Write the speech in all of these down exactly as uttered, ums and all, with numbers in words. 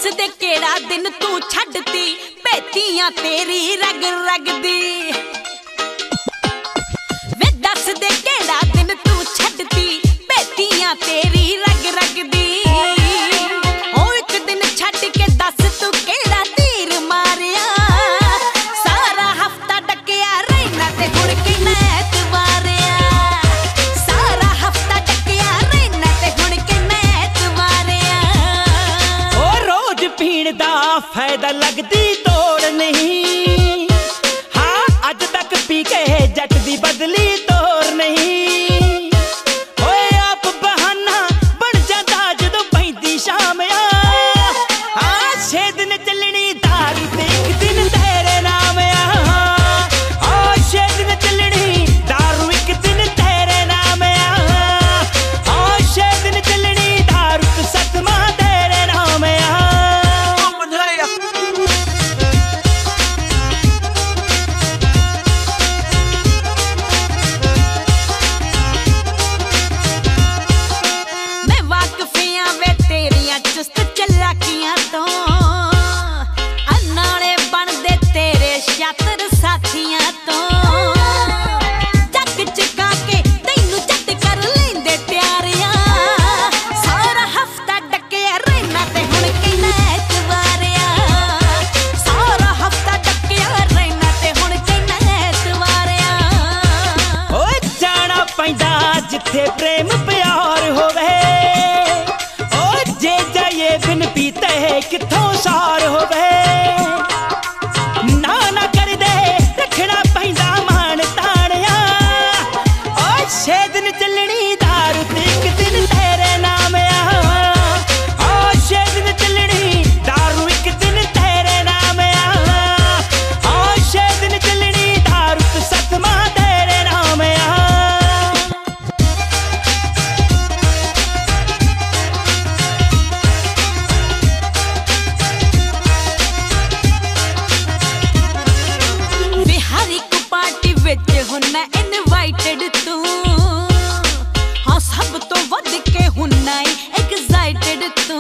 दे केड़ा दिन तू छड्डती भेतियां तेरी रग रग दी वे दस दे केड़ा दिन तू छड्डती भेतियां तेरी रग रग दी ओ एक दिन छड्ड के दस तू केड़ा तीर मारिया सारा हफ्ता डकिया रहना ते हुण किन्ना एतवारिया सारा हफ्ता डकिया रहना ते हुण किन्ना एतवारिया ओ रोज पीण दा फायदा लगदी तोड़ नहीं हाँ अज तक पी के जट दी बदली तोड़ नहीं चुस्त चलाकियां तो अनाले बनदे तेरे शातर साथियां तो जग चुका के तैनू जट कर लेंदे प्यारियां सारा हफ्ता डकिया रहना ते हुण किन्ना एतवारिया सारा हफ्ता डकिया रहना ते हुण किन्ना एतवारिया ओ जाना पैंदा जिथे प्रेम प्यार होवे बिन पीते किथों सार होवे ना ना कर दे रखना पैंदा मान ताणिया ओ छे दिन चलनी दारू ते एक दिन तेरे नाम आ ओ छे दिन चलनी दारू एक दिन तेरे नाम आ ओ छे दिन चलनी दारू ते सतमा तेरे नाम आ हुन्ना इनवाइटेड तू हाँ सब तो वध के हुन्ना एक्साइटेड तू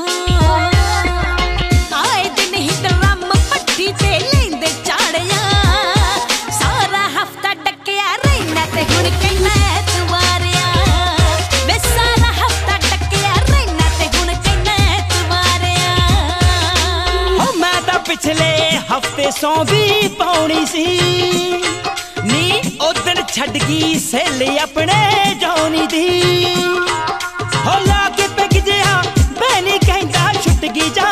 आए दिन ही ड्रम पट्टी ते लेंदे चाड़िया सारा हफ्ता डकिया रहना ते हुण किन्ना एतवारिया वे सारा हफ्ता डकिया रहना ते हुण किन्ना एतवारिया ओ मैं तां पिछले हफ्ते सौ भी पाउणी सी नी उदन छड़ गई सहेली अपने जौनी दी हो ला के पिक जिहा मैं नहीं कहंदा छुट गई जा